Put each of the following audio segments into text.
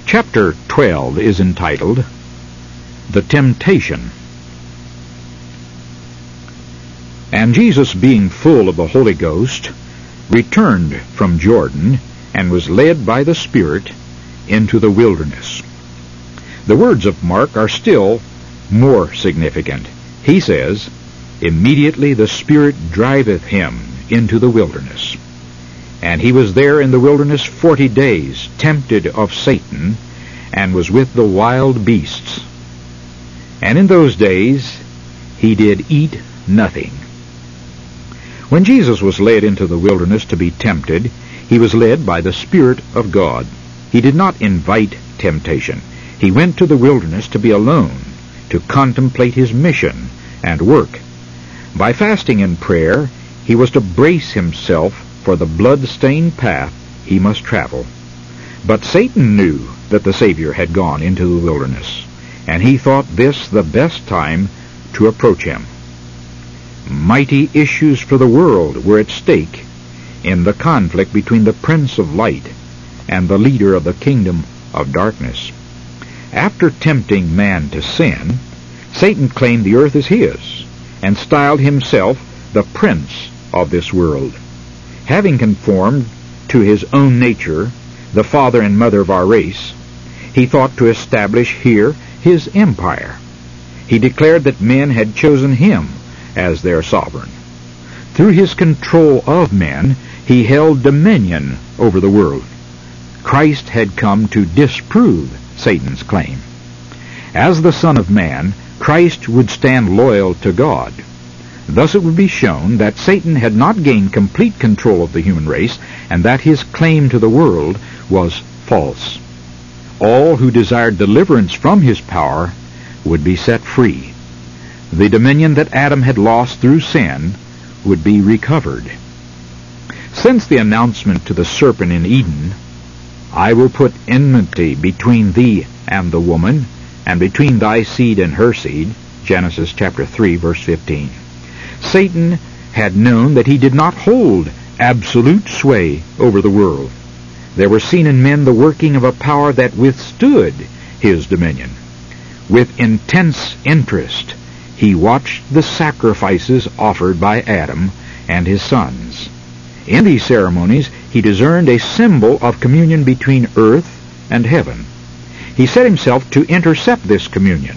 Chapter 12 is entitled, The Temptation. And Jesus, being full of the Holy Ghost, returned from Jordan, and was led by the Spirit into the wilderness. The words of Mark are still more significant. He says, Immediately the Spirit driveth him into the wilderness. And he was there in the wilderness 40 days, tempted of Satan, and was with the wild beasts. And in those days he did eat nothing. When Jesus was led into the wilderness to be tempted, he was led by the Spirit of God. He did not invite temptation. He went to the wilderness to be alone, to contemplate his mission and work. By fasting and prayer, he was to brace himself for the blood-stained path he must travel. But Satan knew that the Savior had gone into the wilderness, and he thought this the best time to approach him. Mighty issues for the world were at stake in the conflict between the Prince of Light and the leader of the kingdom of darkness. After tempting man to sin, Satan claimed the earth as his, and styled himself the prince of this world. Having conformed to his own nature, the father and mother of our race, he thought to establish here his empire. He declared that men had chosen him as their sovereign. Through his control of men, he held dominion over the world. Christ had come to disprove Satan's claim. As the Son of Man, Christ would stand loyal to God. Thus it would be shown that Satan had not gained complete control of the human race, and that his claim to the world was false. All who desired deliverance from his power would be set free. The dominion that Adam had lost through sin would be recovered. Since the announcement to the serpent in Eden, I will put enmity between thee and the woman, and between thy seed and her seed, Genesis chapter 3, verse 15. Satan had known that he did not hold absolute sway over the world. There were seen in men the working of a power that withstood his dominion. With intense interest, he watched the sacrifices offered by Adam and his sons. In these ceremonies, he discerned a symbol of communion between earth and heaven. He set himself to intercept this communion.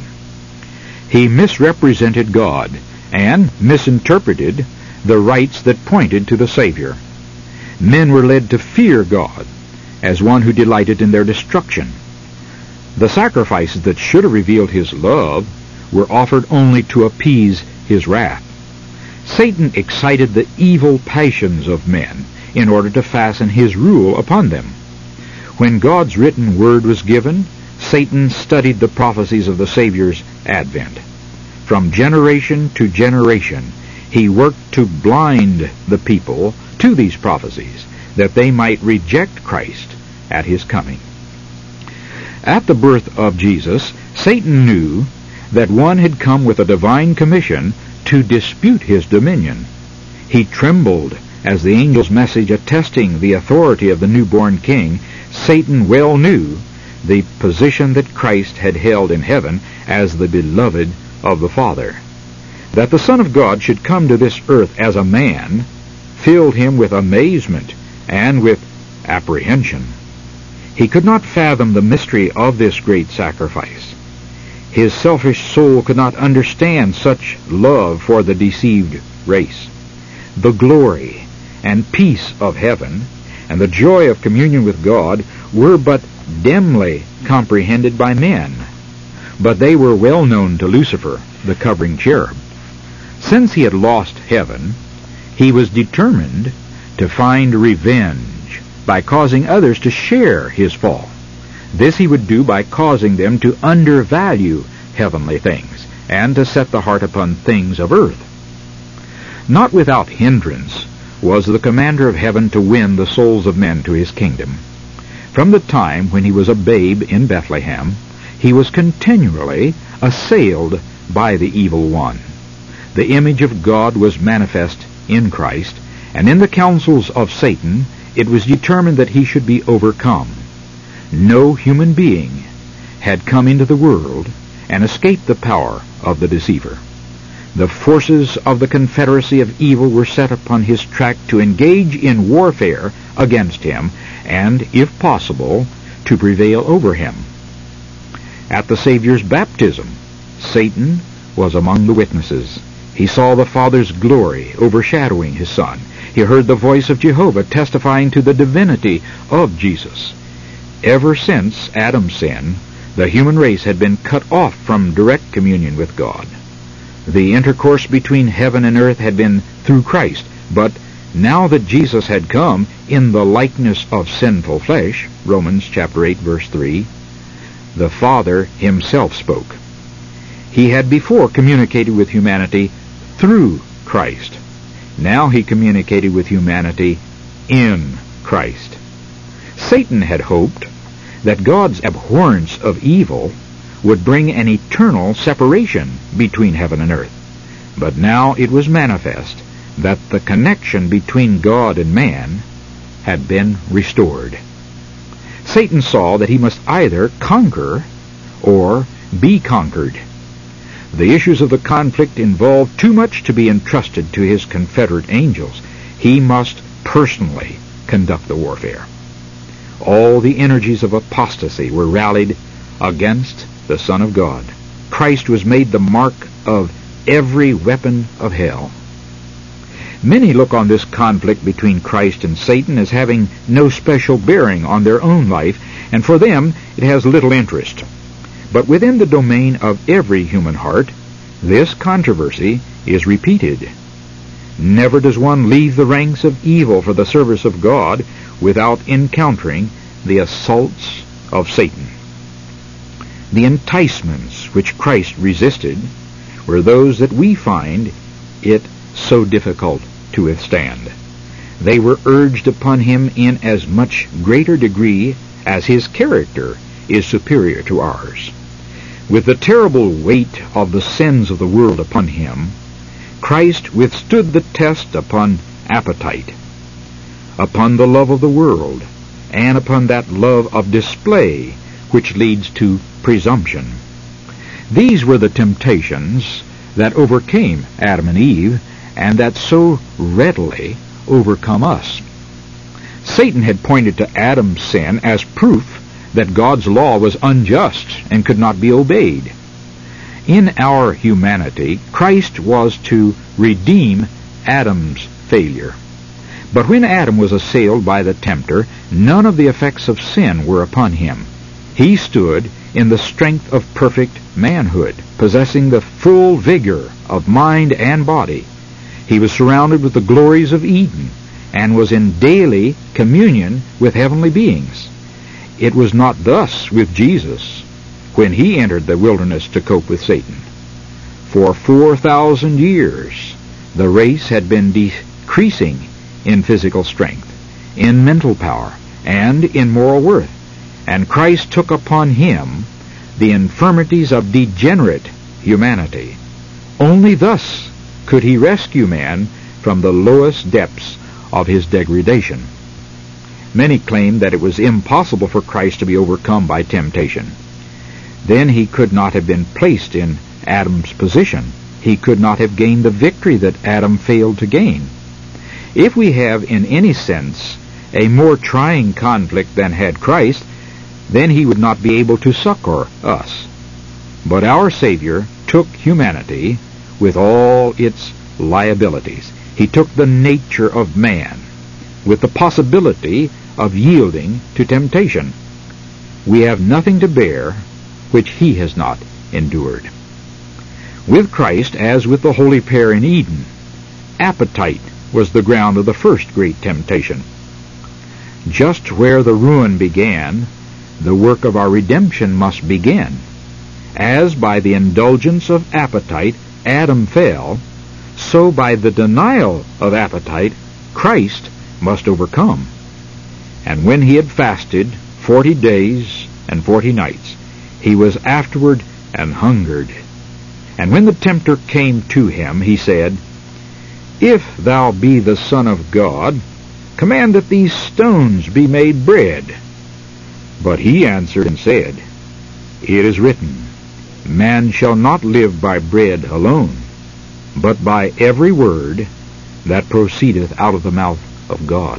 He misrepresented God and misinterpreted the rites that pointed to the Savior. Men were led to fear God as one who delighted in their destruction. The sacrifices that should have revealed his love were offered only to appease his wrath. Satan excited the evil passions of men in order to fasten his rule upon them. When God's written word was given, Satan studied the prophecies of the Savior's advent. From generation to generation, he worked to blind the people to these prophecies, that they might reject Christ at his coming. At the birth of Jesus, Satan knew that one had come with a divine commission to dispute his dominion. He trembled as the angel's message attesting the authority of the newborn king. Satan well knew the position that Christ had held in heaven as the beloved of the Father. That the Son of God should come to this earth as a man filled him with amazement and with apprehension. He could not fathom the mystery of this great sacrifice. His selfish soul could not understand such love for the deceived race. The glory and peace of heaven and the joy of communion with God were but dimly comprehended by men, but they were well known to Lucifer, the covering cherub. Since he had lost heaven, he was determined to find revenge by causing others to share his fall. This he would do by causing them to undervalue heavenly things and to set the heart upon things of earth. Not without hindrance was the commander of heaven to win the souls of men to his kingdom. From the time when he was a babe in Bethlehem, he was continually assailed by the evil one. The image of God was manifest in Christ, and in the counsels of Satan it was determined that he should be overcome. no human being had come into the world and escaped the power of the deceiver. The forces of the confederacy of evil were set upon his track to engage in warfare against him and, if possible, to prevail over him. At the Savior's baptism, Satan was among the witnesses. He saw the Father's glory overshadowing his Son. He heard the voice of Jehovah testifying to the divinity of Jesus. Ever since Adam's sin, the human race had been cut off from direct communion with God. The intercourse between heaven and earth had been through Christ, but now that Jesus had come in the likeness of sinful flesh, Romans chapter 8, verse 3, the Father himself spoke. He had before communicated with humanity through Christ. Now he communicated with humanity in Christ. Satan had hoped that God's abhorrence of evil would bring an eternal separation between heaven and earth. But now it was manifest that the connection between God and man had been restored. Satan saw that he must either conquer or be conquered. The issues of the conflict involved too much to be entrusted to his confederate angels. He must personally conduct the warfare. All the energies of apostasy were rallied against the Son of God. Christ was made the mark of every weapon of hell. Many look on this conflict between Christ and Satan as having no special bearing on their own life, and for them it has little interest. But within the domain of every human heart, this controversy is repeated. Never does one leave the ranks of evil for the service of God without encountering the assaults of Satan. The enticements which Christ resisted were those that we find it so difficult to withstand. They were urged upon him in as much greater degree as his character is superior to ours. With the terrible weight of the sins of the world upon him, Christ withstood the test upon appetite, upon the love of the world, and upon that love of display which leads to presumption. These were the temptations that overcame Adam and Eve, and that so readily overcome us. Satan had pointed to Adam's sin as proof that God's law was unjust and could not be obeyed. In our humanity, Christ was to redeem Adam's failure. But when Adam was assailed by the tempter, none of the effects of sin were upon him. He stood in the strength of perfect manhood, possessing the full vigor of mind and body. He was surrounded with the glories of Eden, and was in daily communion with heavenly beings. It was not thus with Jesus when he entered the wilderness to cope with Satan. For 4,000 years, the race had been decreasing in physical strength, in mental power, and in moral worth, and Christ took upon him the infirmities of degenerate humanity. Only thus could he rescue man from the lowest depths of his degradation. Many claim that it was impossible for Christ to be overcome by temptation. Then he could not have been placed in Adam's position. He could not have gained the victory that Adam failed to gain. If we have in any sense a more trying conflict than had Christ, then he would not be able to succor us. But our Savior took humanity with all its liabilities. He took the nature of man with the possibility of yielding to temptation. We have nothing to bear which he has not endured. With Christ, as with the holy pair in Eden, appetite was the ground of the first great temptation. Just where the ruin began, the work of our redemption must begin. As by the indulgence of appetite Adam fell, so by the denial of appetite Christ must overcome. And when he had fasted 40 days and 40 nights, he was afterward and hungered. And when the tempter came to him, he said, If thou be the Son of God, command that these stones be made bread. But he answered and said, It is written, Man shall not live by bread alone, but by every word that proceedeth out of the mouth of God.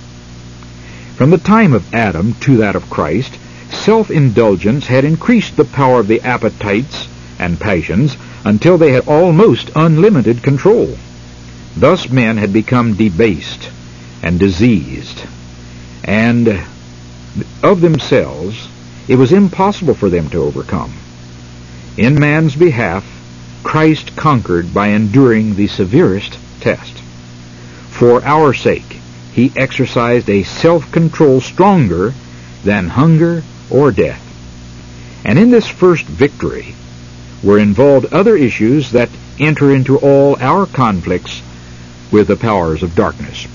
From the time of Adam to that of Christ, self-indulgence had increased the power of the appetites and passions until they had almost unlimited control. Thus men had become debased and diseased, and of themselves it was impossible for them to overcome. In man's behalf, Christ conquered by enduring the severest test. For our sake, he exercised a self-control stronger than hunger or death. And in this first victory were involved other issues that enter into all our conflicts with the powers of darkness.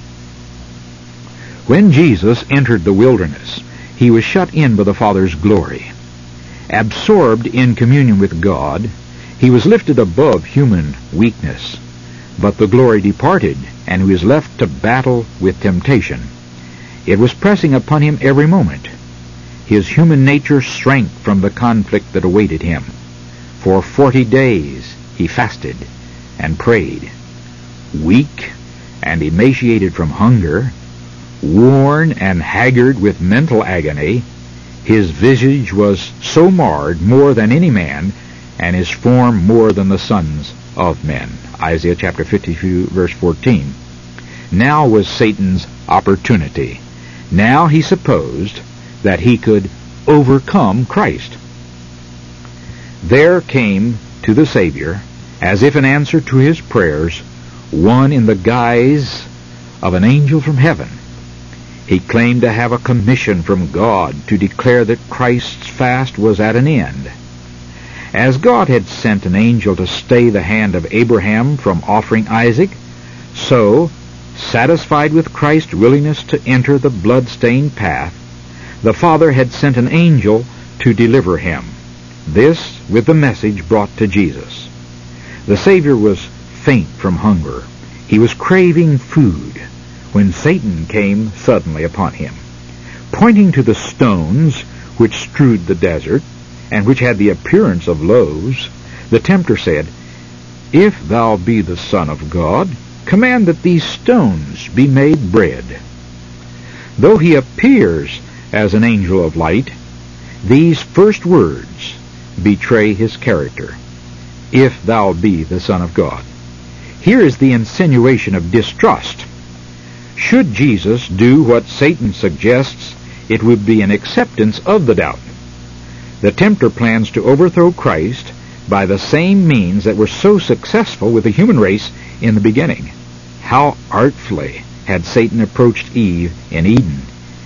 When Jesus entered the wilderness, he was shut in by the Father's glory. Absorbed in communion with God, he was lifted above human weakness. But the glory departed, and he was left to battle with temptation. It was pressing upon him every moment. His human nature shrank from the conflict that awaited him. For 40 days he fasted and prayed. Weak and emaciated from hunger, worn and haggard with mental agony, his visage was so marred more than any man, and his form more than the sons of men. Isaiah chapter 52, verse 14. Now was Satan's opportunity. Now he supposed that he could overcome Christ. There came to the Savior, as if in answer to his prayers, one in the guise of an angel from heaven. He claimed to have a commission from God to declare that Christ's fast was at an end. As God had sent an angel to stay the hand of Abraham from offering Isaac, so, satisfied with Christ's willingness to enter the blood-stained path, the Father had sent an angel to deliver him. This with the message brought to Jesus. The Savior was faint from hunger. He was craving food when Satan came suddenly upon him. Pointing to the stones which strewed the desert, and which had the appearance of loaves, the tempter said, If thou be the Son of God, command that these stones be made bread. Though he appears as an angel of light, these first words betray his character. If thou be the Son of God. Here is the insinuation of distrust. Should Jesus do what Satan suggests, it would be an acceptance of the doubt. The tempter plans to overthrow Christ by the same means that were so successful with the human race in the beginning. How artfully had Satan approached Eve in Eden.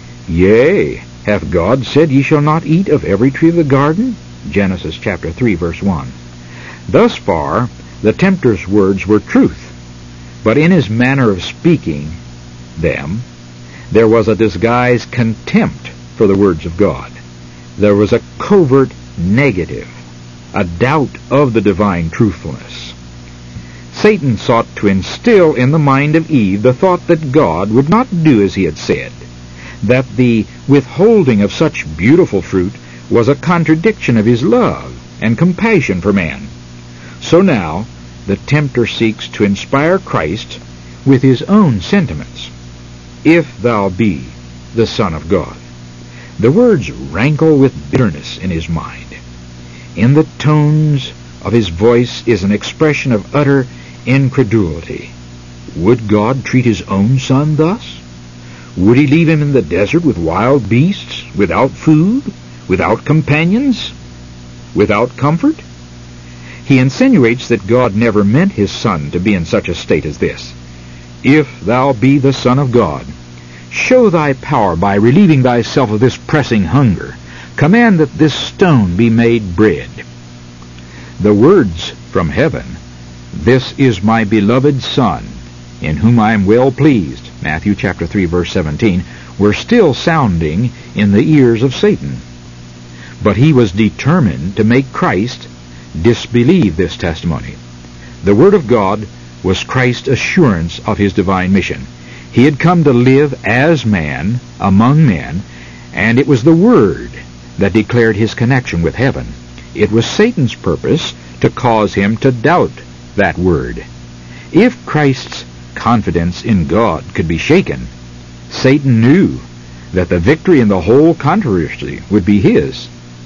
Yea, hath God said, Ye shall not eat of every tree of the garden? Genesis chapter 3, verse 1. Thus far, the tempter's words were truth, but in his manner of speaking them, there was a disguised contempt for the words of God. There was a covert negative, a doubt of the divine truthfulness. Satan sought to instill in the mind of Eve the thought that God would not do as he had said, that the withholding of such beautiful fruit was a contradiction of his love and compassion for man. So now, the tempter seeks to inspire Christ with his own sentiments. If thou be the Son of God. The words rankle with bitterness in his mind. In the tones of his voice is an expression of utter incredulity. Would God treat his own son thus? Would he leave him in the desert with wild beasts, without food, without companions, without comfort? He insinuates that God never meant his son to be in such a state as this. If thou be the Son of God, show thy power by relieving thyself of this pressing hunger. Command that this stone be made bread. The words from heaven, This is my beloved Son, in whom I am well pleased, Matthew chapter 3, verse 17, were still sounding in the ears of Satan. But he was determined to make Christ disbelieve this testimony. The Word of God was Christ's assurance of his divine mission. He had come to live as man among men, And it was the Word that declared his connection with heaven. It was Satan's purpose to cause him to doubt that Word. If Christ's confidence in God could be shaken, Satan knew that the victory in the whole controversy would be his.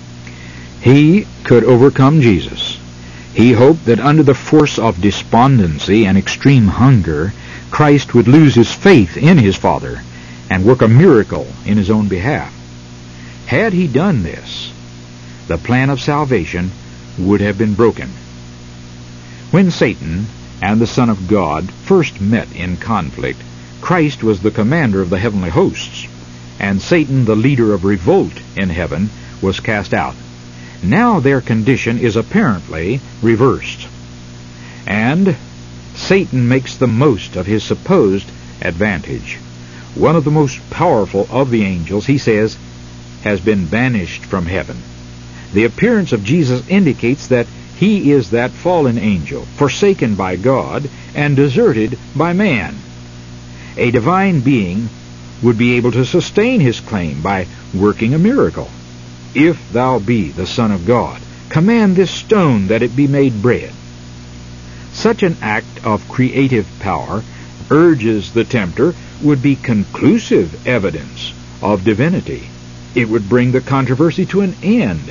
He could overcome Jesus. He hoped that under the force of despondency and extreme hunger, Christ would lose his faith in his Father and work a miracle in his own behalf. Had he done this, the plan of salvation would have been broken. When Satan and the Son of God first met in conflict, Christ was the commander of the heavenly hosts, and Satan, the leader of revolt in heaven, was cast out. Now their condition is apparently reversed, and Satan makes the most of his supposed advantage. One of the most powerful of the angels, he says, has been banished from heaven. The appearance of Jesus indicates that he is that fallen angel, forsaken by God and deserted by man. A divine being would be able to sustain his claim by working a miracle. If thou be the Son of God, command this stone that it be made bread. Such an act of creative power, urges the tempter, would be conclusive evidence of divinity. It would bring the controversy to an end.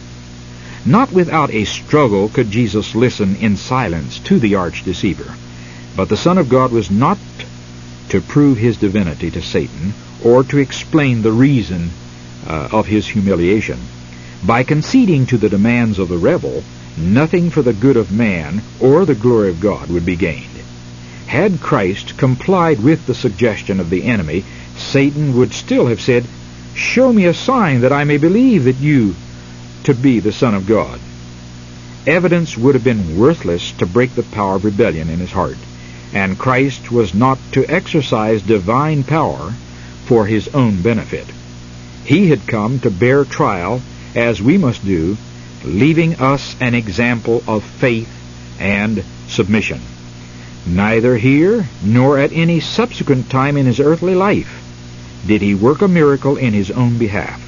Not without a struggle could Jesus listen in silence to the arch-deceiver. But the Son of God was not to prove his divinity to Satan or to explain the reason of his humiliation. By conceding to the demands of the rebel, nothing for the good of man or the glory of God would be gained. Had Christ complied with the suggestion of the enemy, Satan would still have said, "Show me a sign that I may believe that you to be the Son of God." Evidence would have been worthless to break the power of rebellion in his heart, and Christ was not to exercise divine power for his own benefit. He had come to bear trial, as we must do, leaving us an example of faith and submission. Neither here nor at any subsequent time in his earthly life did he work a miracle in his own behalf.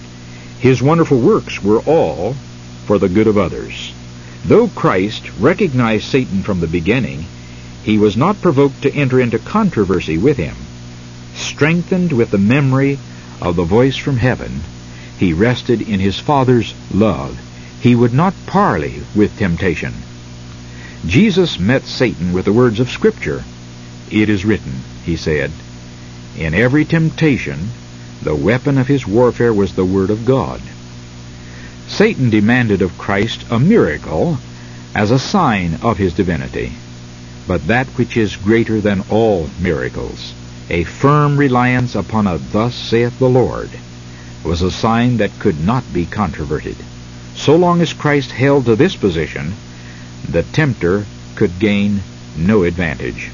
His wonderful works were all for the good of others. Though Christ recognized Satan from the beginning, he was not provoked to enter into controversy with him. Strengthened with the memory of the voice from heaven, he rested in his Father's love. He would not parley with temptation. Jesus met Satan with the words of Scripture. "It is written," he said. In every temptation, the weapon of his warfare was the Word of God. Satan demanded of Christ a miracle as a sign of his divinity. But that which is greater than all miracles, a firm reliance upon a "Thus saith the Lord," was a sign that could not be controverted. So long as Christ held to this position, the tempter could gain no advantage.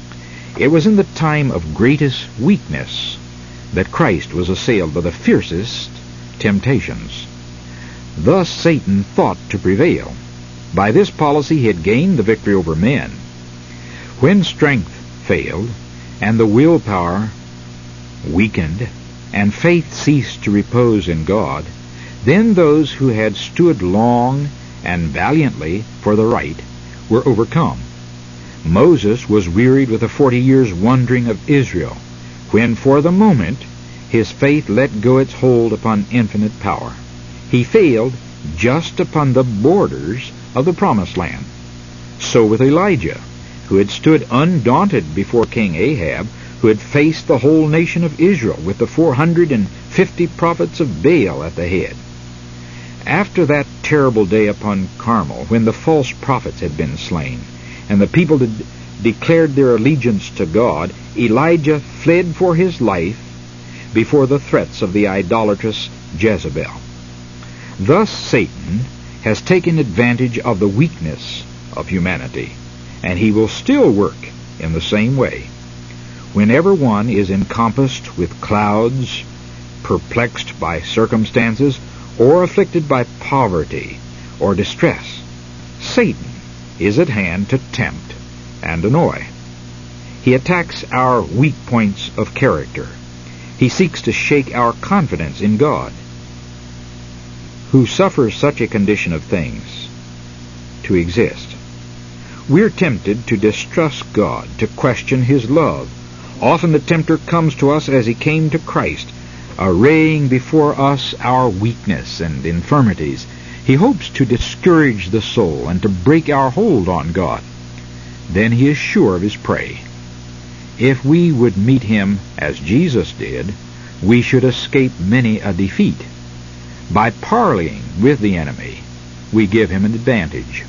It was in the time of greatest weakness that Christ was assailed by the fiercest temptations. Thus Satan thought to prevail. By this policy he had gained the victory over men. When strength failed, and the willpower weakened, and faith ceased to repose in God, then those who had stood long and valiantly for the right were overcome. Moses was wearied with the 40 years' wandering of Israel, when for the moment his faith let go its hold upon infinite power. He failed just upon the borders of the promised land. So with Elijah, who had stood undaunted before King Ahab, who had faced the whole nation of Israel with the 450 prophets of Baal at the head. After that terrible day upon Carmel, when the false prophets had been slain, and the people had declared their allegiance to God, Elijah fled for his life before the threats of the idolatrous Jezebel. Thus Satan has taken advantage of the weakness of humanity, and he will still work in the same way. Whenever one is encompassed with clouds, perplexed by circumstances, or afflicted by poverty or distress, Satan is at hand to tempt and annoy. He attacks our weak points of character. He seeks to shake our confidence in God, who suffers such a condition of things to exist. We're tempted to distrust God, to question His love. Often the tempter comes to us as he came to Christ, arraying before us our weakness and infirmities. He hopes to discourage the soul and to break our hold on God. Then he is sure of his prey. If we would meet him as Jesus did, we should escape many a defeat. By parleying with the enemy, we give him an advantage.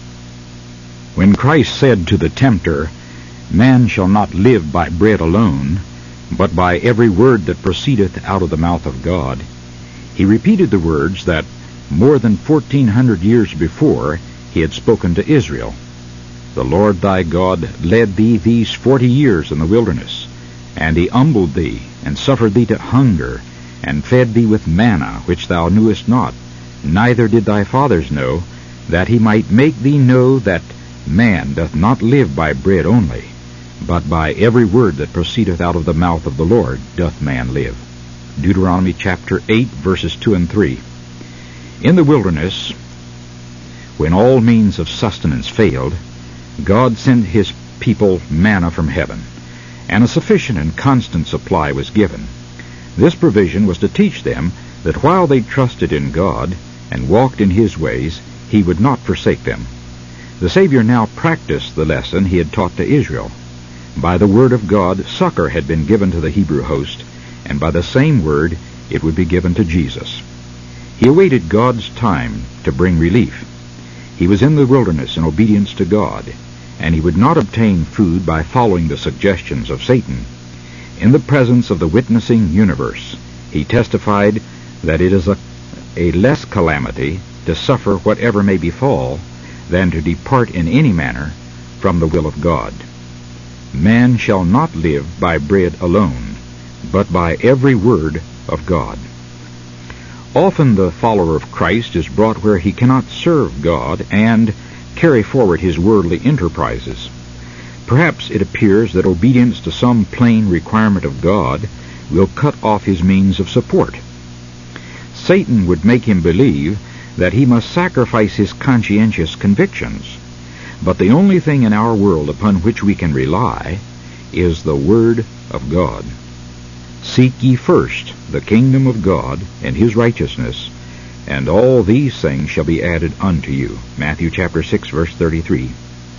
When Christ said to the tempter, "Man shall not live by bread alone, but by every word that proceedeth out of the mouth of God," he repeated the words that more than 1,400 years before he had spoken to Israel. "The Lord thy God led thee these 40 years in the wilderness, and he humbled thee, and suffered thee to hunger, and fed thee with manna, which thou knewest not, neither did thy fathers know, that he might make thee know that man doth not live by bread only, but by every word that proceedeth out of the mouth of the Lord doth man live." Deuteronomy chapter 8, verses 2 and 3. In the wilderness, when all means of sustenance failed, God sent his people manna from heaven, and a sufficient and constant supply was given. This provision was to teach them that while they trusted in God and walked in his ways, he would not forsake them. The Savior now practiced the lesson he had taught to Israel. By the word of God, succor had been given to the Hebrew host, and by the same word it would be given to Jesus. He awaited God's time to bring relief. He was in the wilderness in obedience to God, and he would not obtain food by following the suggestions of Satan. In the presence of the witnessing universe, he testified that it is a less calamity to suffer whatever may befall than to depart in any manner from the will of God. Man shall not live by bread alone, but by every word of God. Often the follower of Christ is brought where he cannot serve God and carry forward his worldly enterprises. Perhaps it appears that obedience to some plain requirement of God will cut off his means of support. Satan would make him believe that he must sacrifice his conscientious convictions. But the only thing in our world upon which we can rely is the Word of God. "Seek ye first the kingdom of God and his righteousness, and all these things shall be added unto you." Matthew chapter 6, verse 33.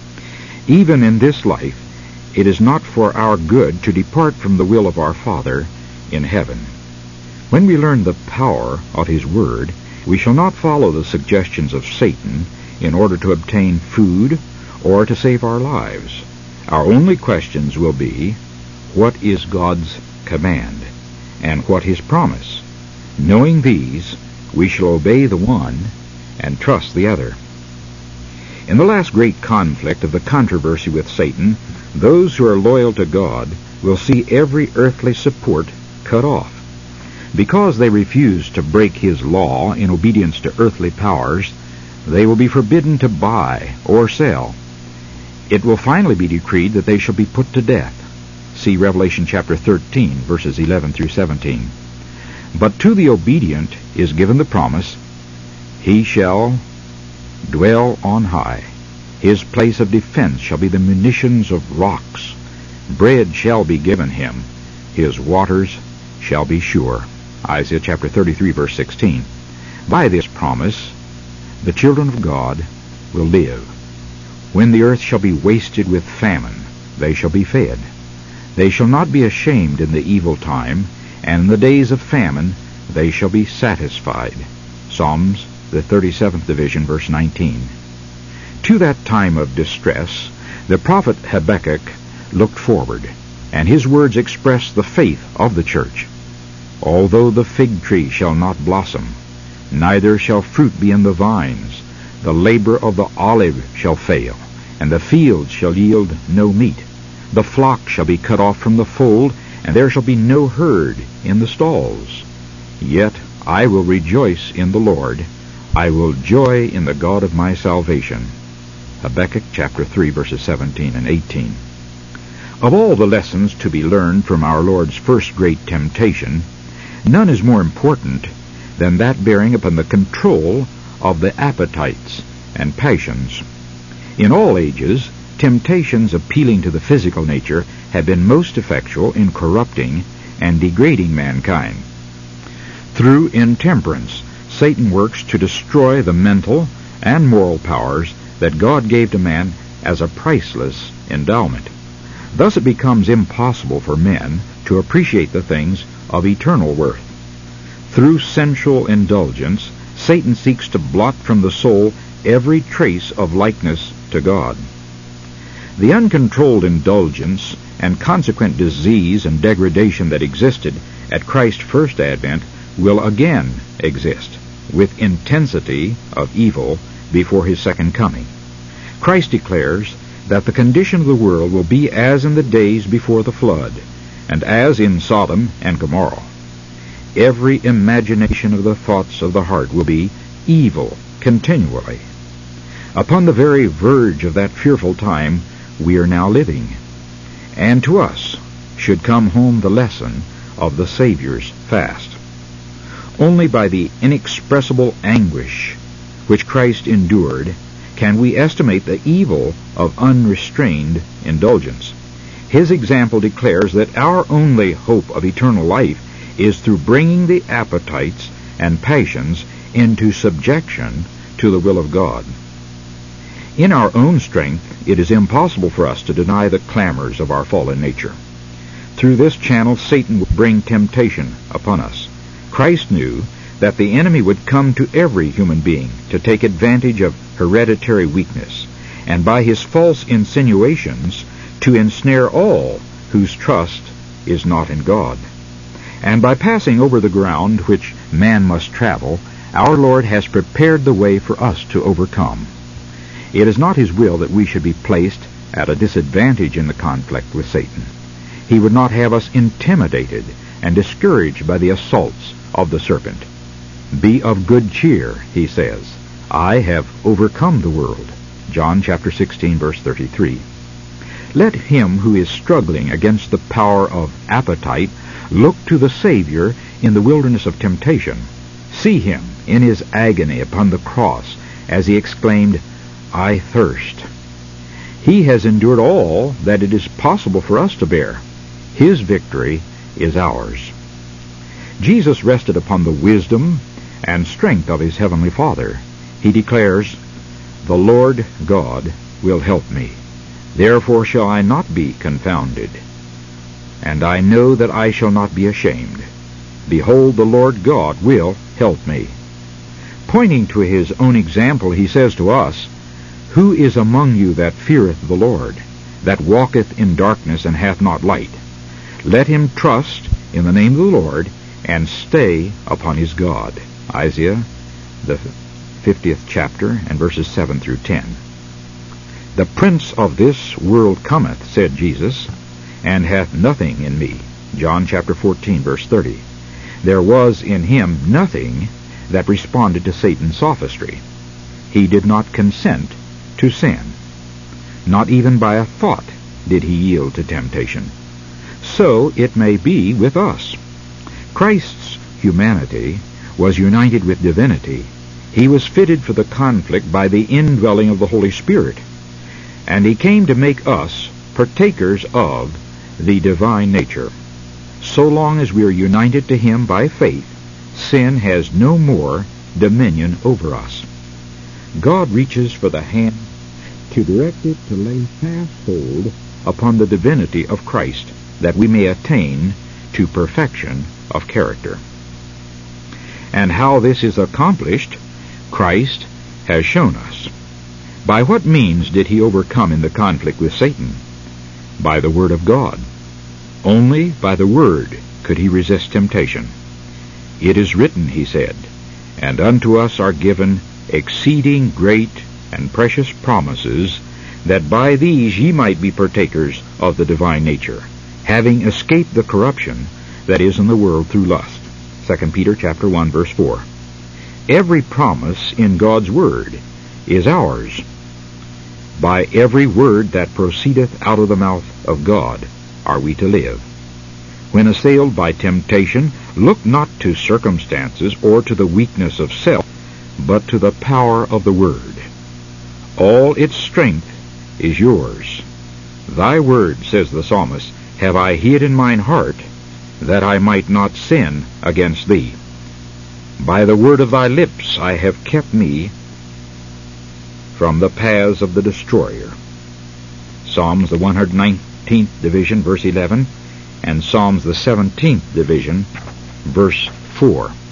Even in this life, it is not for our good to depart from the will of our Father in heaven. When we learn the power of his Word, we shall not follow the suggestions of Satan in order to obtain food or to save our lives. Our only questions will be, what is God's command, and what his promise? Knowing these, we shall obey the one and trust the other. In the last great conflict of the controversy with Satan, those who are loyal to God will see every earthly support cut off. Because they refuse to break his law in obedience to earthly powers, they will be forbidden to buy or sell. It will finally be decreed that they shall be put to death. See Revelation chapter 13, verses 11 through 17. But to the obedient is given the promise, "He shall dwell on high. His place of defense shall be the munitions of rocks. Bread shall be given him. His waters shall be sure." Isaiah chapter 33, verse 16. By this promise, the children of God will live. When the earth shall be wasted with famine, they shall be fed. They shall not be ashamed in the evil time, and in the days of famine they shall be satisfied. Psalms, the 37th division, verse 19. To that time of distress, the prophet Habakkuk looked forward, and his words express the faith of the church. "Although the fig tree shall not blossom, neither shall fruit be in the vines, the labor of the olive shall fail, and the field shall yield no meat. The flock shall be cut off from the fold, and there shall be no herd in the stalls. Yet I will rejoice in the Lord. I will joy in the God of my salvation." Habakkuk chapter 3, verses 17 and 18. Of all the lessons to be learned from our Lord's first great temptation, none is more important than that bearing upon the control of the appetites and passions. In all ages, temptations appealing to the physical nature have been most effectual in corrupting and degrading mankind. Through intemperance, Satan works to destroy the mental and moral powers that God gave to man as a priceless endowment. Thus it becomes impossible for men to appreciate the things of eternal worth. Through sensual indulgence, Satan seeks to blot from the soul every trace of likeness to God. The uncontrolled indulgence and consequent disease and degradation that existed at Christ's first advent will again exist with intensity of evil before his second coming. Christ declares that the condition of the world will be as in the days before the flood, and as in Sodom and Gomorrah. Every imagination of the thoughts of the heart will be evil continually. Upon the very verge of that fearful time we are now living, and to us should come home the lesson of the Savior's fast. Only by the inexpressible anguish which Christ endured can we estimate the evil of unrestrained indulgence. His example declares that our only hope of eternal life is through bringing the appetites and passions into subjection to the will of God. In our own strength, it is impossible for us to deny the clamors of our fallen nature. Through this channel, Satan will bring temptation upon us. Christ knew that the enemy would come to every human being to take advantage of hereditary weakness, and by his false insinuations to ensnare all whose trust is not in God. And by passing over the ground which man must travel, our Lord has prepared the way for us to overcome. It is not his will that we should be placed at a disadvantage in the conflict with Satan. He would not have us intimidated and discouraged by the assaults of the serpent. Be of good cheer, he says. I have overcome the world. John chapter 16, verse 33. Let him who is struggling against the power of appetite look to the Savior in the wilderness of temptation. See him in his agony upon the cross as he exclaimed, I thirst. He has endured all that it is possible for us to bear. His victory is ours. Jesus rested upon the wisdom and strength of his heavenly Father. He declares, The Lord God will help me. Therefore shall I not be confounded. And I know that I shall not be ashamed. Behold, the Lord God will help me. Pointing to his own example, he says to us, Who is among you that feareth the Lord, that walketh in darkness and hath not light? Let him trust in the name of the Lord, and stay upon his God. Isaiah, the 50th chapter, and verses 7 through 10. The prince of this world cometh, said Jesus, and hath nothing in me. John chapter 14, verse 30. There was in him nothing that responded to Satan's sophistry. He did not consent to sin. Not even by a thought did he yield to temptation. So it may be with us. Christ's humanity was united with divinity. He was fitted for the conflict by the indwelling of the Holy Spirit, and he came to make us partakers of the divine nature. So long as we are united to him by faith, sin has no more dominion over us. God reaches for the hand to direct it to lay fast hold upon the divinity of Christ, that we may attain to perfection of character. And how this is accomplished, Christ has shown us. By what means did he overcome in the conflict with Satan? By the Word of God. Only by the Word could he resist temptation. It is written, he said, and unto us are given exceeding great and precious promises, that by these ye might be partakers of the divine nature, having escaped the corruption that is in the world through lust. 2 Peter chapter 1, verse 4. Every promise in God's Word is ours. By every word that proceedeth out of the mouth of God are we to live. When assailed by temptation, look not to circumstances or to the weakness of self, but to the power of the Word. All its strength is yours. Thy word, says the psalmist, have I hid in mine heart, that I might not sin against thee. By the word of thy lips I have kept me from the paths of the destroyer. Psalms the 119th division, verse 11, and Psalms the 17th division, verse 4.